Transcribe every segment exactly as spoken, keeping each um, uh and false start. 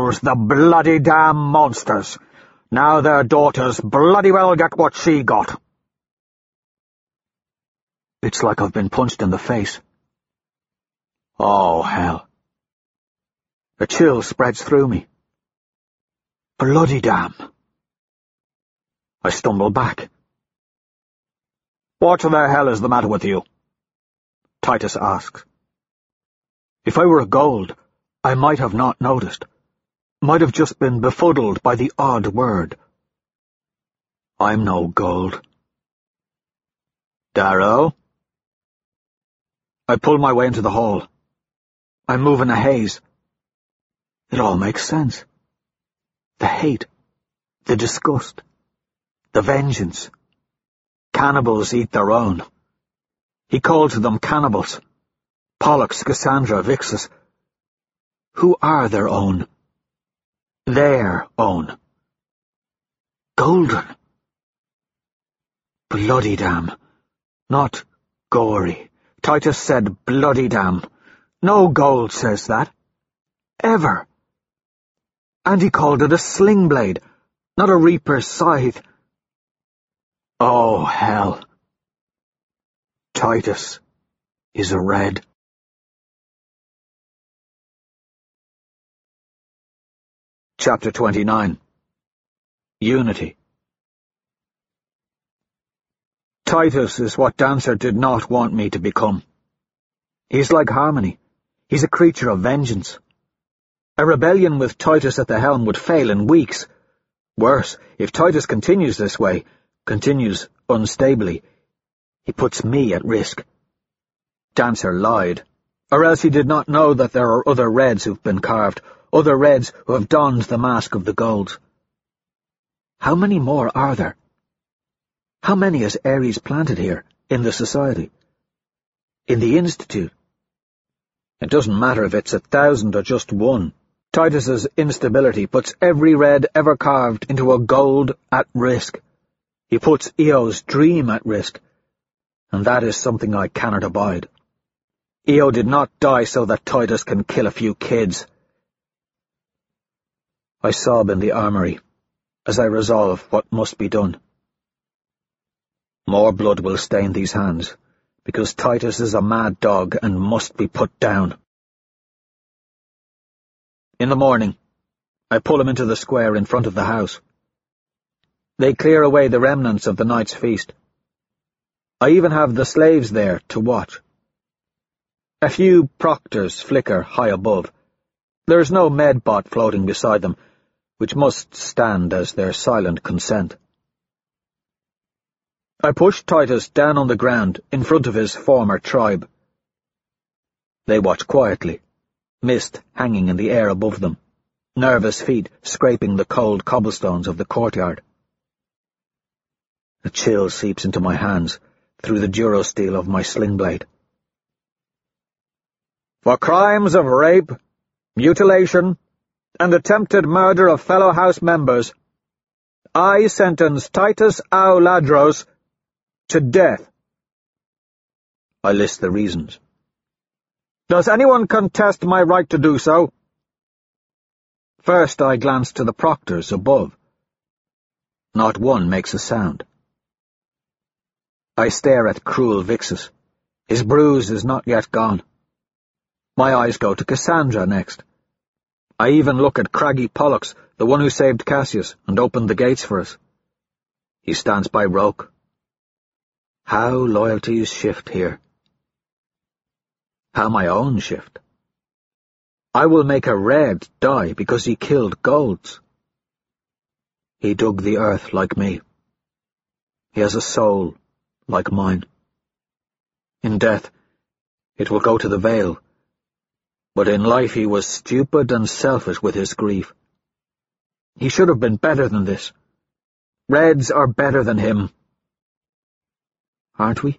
themselves the bloody damn monsters. Now their daughters bloody well get what she got. It's like I've been punched in the face. Oh, hell. A chill spreads through me. Bloody damn. I stumble back. What the hell is the matter with you? Titus asks. If I were a gold, I might have not noticed. Might have just been befuddled by the odd word. I'm no gold. Darrow? I pull my way into the hall. I move in a haze. It all makes sense. The hate, the disgust, the vengeance. Cannibals eat their own. He called to them cannibals. Pollux, Cassandra, Vixus. Who are their own? Their own. Golden. Bloody damn. Not gory. Titus said bloody damn. No gold says that. Ever. And he called it a sling blade, not a reaper's scythe. Oh, hell. Titus is a red. Chapter twenty-nine. Unity. Titus is what Dancer did not want me to become. He's like Harmony. He's a creature of vengeance. A rebellion with Titus at the helm would fail in weeks. Worse, if Titus continues this way, continues unstably, he puts me at risk. Dancer lied, or else he did not know that there are other Reds who've been carved, other Reds who have donned the mask of the Golds. How many more are there? How many has Ares planted here, in the Society? In the Institute? It doesn't matter if it's a thousand or just one. Titus's instability puts every Red ever carved into a Gold at risk. He puts Eo's dream at risk, and that is something I cannot abide. Eo did not die so that Titus can kill a few kids. I sob in the armory, as I resolve what must be done. More blood will stain these hands, because Titus is a mad dog and must be put down. In the morning, I pull him into the square in front of the house. They clear away the remnants of the night's feast. I even have the slaves there to watch. A few proctors flicker high above. There is no medbot floating beside them, which must stand as their silent consent. I push Titus down on the ground in front of his former tribe. They watch quietly, mist hanging in the air above them, nervous feet scraping the cold cobblestones of the courtyard. A chill seeps into my hands through the durosteel of my sling blade. For crimes of rape, mutilation, and attempted murder of fellow house members, I sentence Titus Auladros to death. I list the reasons. Does anyone contest my right to do so? First I glance to the proctors above. Not one makes a sound. I stare at cruel Vixus. His bruise is not yet gone. My eyes go to Cassandra next. I even look at craggy Pollux, the one who saved Cassius and opened the gates for us. He stands by Roke. How loyalties shift here. How my own shift. I will make a Red die because he killed Golds. He dug the earth like me. He has a soul like mine. In death, it will go to the Vale, but in life he was stupid and selfish with his grief. He should have been better than this. Reds are better than him. Aren't we?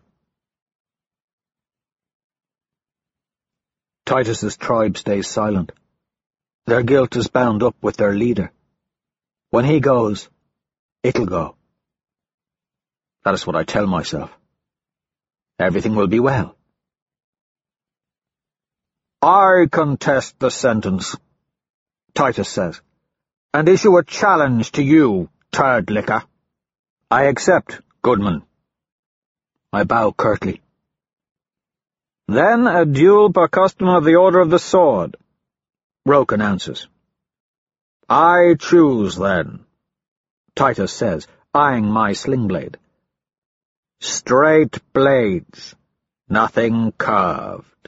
Titus's tribe stays silent. Their guilt is bound up with their leader. When he goes, it'll go. That is what I tell myself. Everything will be well. I contest the sentence. Titus says, and issue a challenge to you, turd licker. I accept, Goodman. I bow curtly. Then a duel per custom of the Order of the Sword, Roke announces. I choose, then, Titus says, eyeing my sling blade. Straight blades, nothing curved.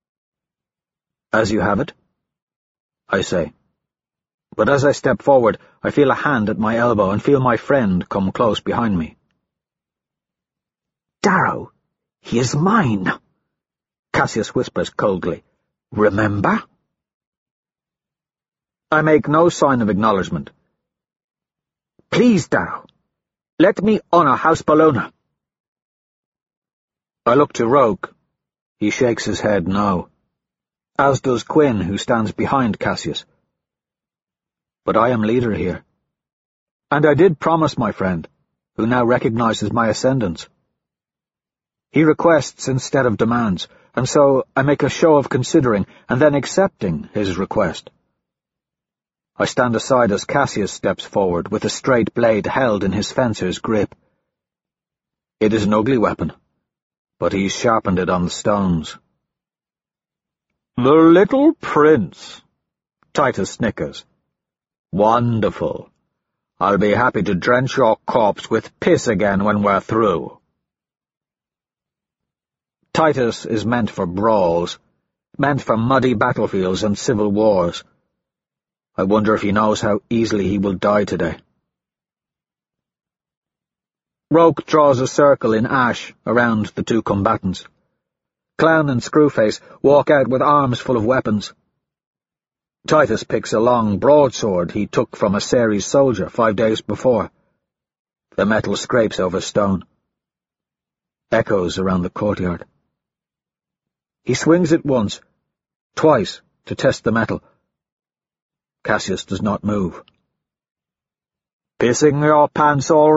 As you have it, I say. But as I step forward, I feel a hand at my elbow and feel my friend come close behind me. Darrow, he is mine, Cassius whispers coldly. Remember? I make no sign of acknowledgement. Please, Darrow, let me honour House Bologna. I look to Roke. He shakes his head no, as does Quinn, who stands behind Cassius. But I am leader here, and I did promise my friend, who now recognizes my ascendance. He requests instead of demands, and so I make a show of considering and then accepting his request. I stand aside as Cassius steps forward with a straight blade held in his fencer's grip. It is an ugly weapon, but he's sharpened it on the stones. The little prince, Titus snickers. Wonderful. I'll be happy to drench your corpse with piss again when we're through. Titus is meant for brawls, meant for muddy battlefields and civil wars. I wonder if he knows how easily he will die today. Roke draws a circle in ash around the two combatants. Clown and Screwface walk out with arms full of weapons. Titus picks a long broadsword he took from a Ceres soldier five days before. The metal scrapes over stone. Echoes around the courtyard. He swings it once, twice, to test the metal. Cassius does not move. Pissing your pants already?